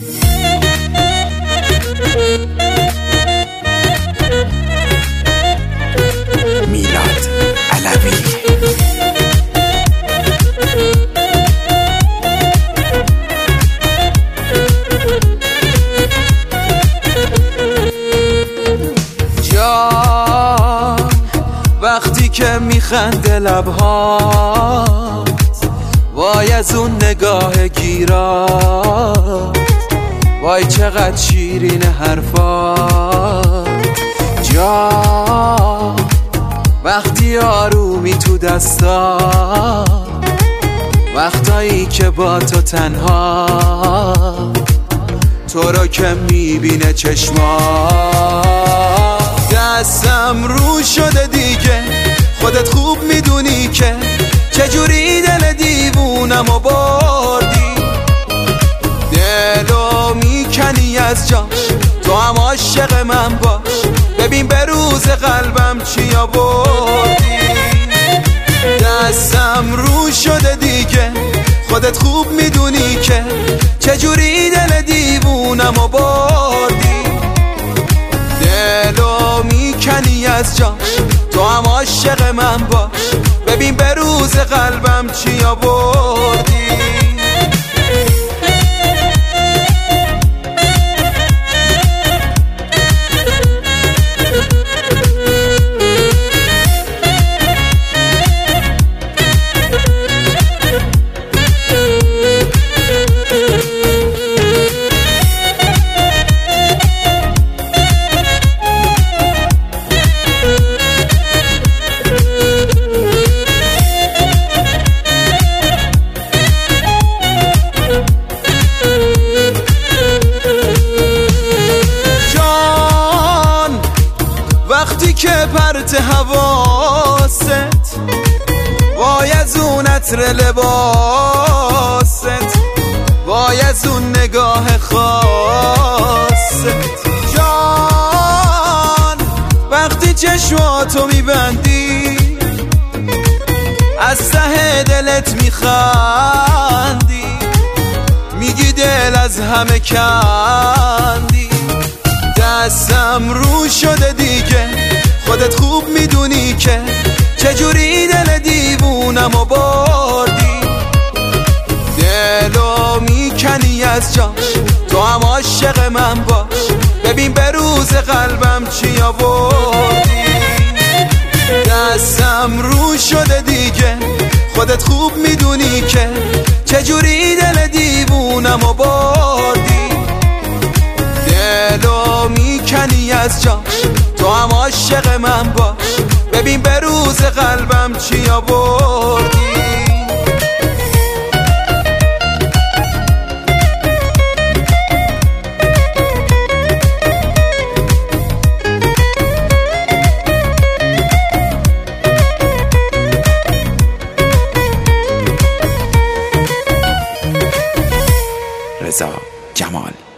میلاد علوی. جان وقتی که میخنده لبهات، وای از اون نگاه گیرات، وای چقدر شیرین حرفات. جان وقتی آرومی تو دستا، وقتایی که با تو تنها، تو رو که میبینه چشمات. دستم رو شده دیگه، خودت خوب میدونی که چجوری دل دیوونمو بردی. دلو میکنی از جاش، تو هم عاشق من باش، ببین به روز قلبم چی آوردی. دستم رو شده دیگه، خودت خوب میدونی که چجوری دل دیوونمو بردی. دلو میکنی از جاش، تو هم عاشق من باش، ببین به روز قلبم چی آوردی. وقتی که پرت حواست، وای از اون عطر لباست، وای از اون نگاه خاصت. جان وقتی چشماتو میبندی، از ته دلت میخندی، میگی دل از همه کندی. دستم رو شده دیگه، خودت خوب میدونی که چجوری دل دیوونمو بردی. دلو میکنی از جاش، تو هم عاشق من باش، ببین به روز قلبم چی آوردی. دستم رو شده دیگه، خودت خوب میدونی که چجوری دل دیوونمو بردی. دلو میکنی از جاش، تو هم عاشق من باش، ببین به روز قلبم چی آوردی. رضا جمال.